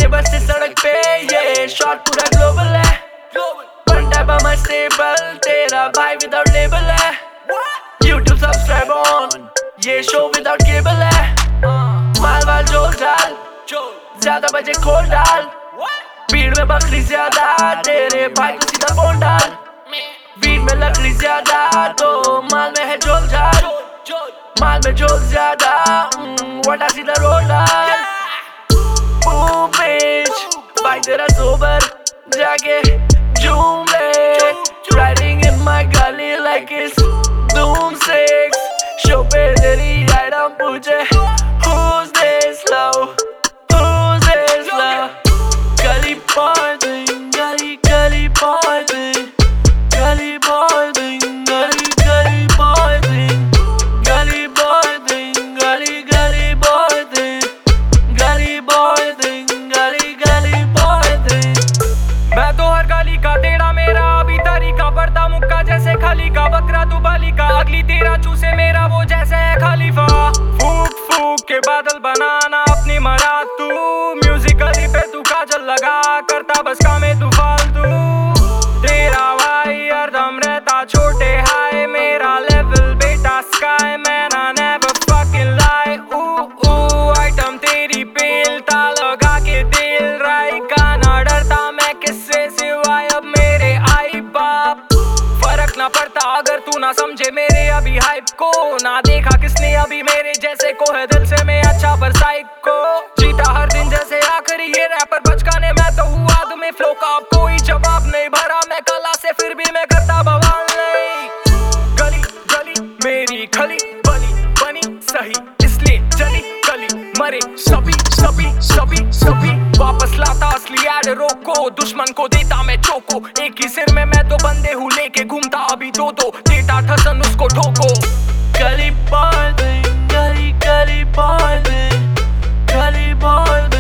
बस इस सड़क पे ये शॉट पूरा ग्लोबल है। वन टाइप ऑफ स्टेबल तेरा भाई विदाउट लेबल है। YouTube सब्सक्राइब ऑन ये शो विदाउट केबल है। माल वाल जोल डाल ज्यादा बजे खोल डाल। भीड़ में बकरी ज्यादा तेरे भाई को सीधा फोन डाल। भीड़ में लकड़ी ज्यादा तो माल में है जोल झाल। माल में जोल ज्यादा वटा सीधा रोल डाल। भाई तेरा सोबर जाके झूम ले। Riding in my gully like it's Doom 6 show पे तेरी आइटम पूछे Who's this love? Who's this love? गली boy thing, गली boy thing, गली boy thing, गली boy thing, गली boy thing, गली boy thing, गली boy thing, गली boy thing। मैं तो हर गली का तेरा मेरा अभी तरीका पड़ता मुक्का जैसे खली का बकरा तू बली का अगली तेरा चूसे मेरा वो जैसे है खलीफा। फूक फूक के बादल बनाना अपनी मरा तू म्यूजिकली पे तू काजल लगा करता बस काम है तू फालतू। तेरा भाई हरदम रहता छोटे हाय मेरा लेवल बेटा sky man I never fucking lie. Item तेरी पेलता लगा के दिल राई का ना डरता मैं किससे सिवाय अब मेरे आई बाप। फर्क ना पड़ता अगर तू ना समझे मेरे अभी हाइप को ना देखा किसने अभी मेरे जैसे को है दिल से मैं अच्छा पर साइको जीता हर दिन जैसे आखिरी ये रैपर बचकाने मैं तो हुआ तुम्हें फ्लो का अब कोई जवाब नहीं भरा मैं कला से फिर भी मैं करता बवाल नहीं। गली गली मेरी खली बली बनी सही इसलिए चली गली मरे सभी सभी सभी सभी वापस लाता असली एड रोको दुश्मन को देता मैं चोको एक ही सिर में मैं तो बंदे हूँ लेके घूमता अभी दो देता ठसन उसको ठोको। गली boy thing, गली boy thing, गली boy thing।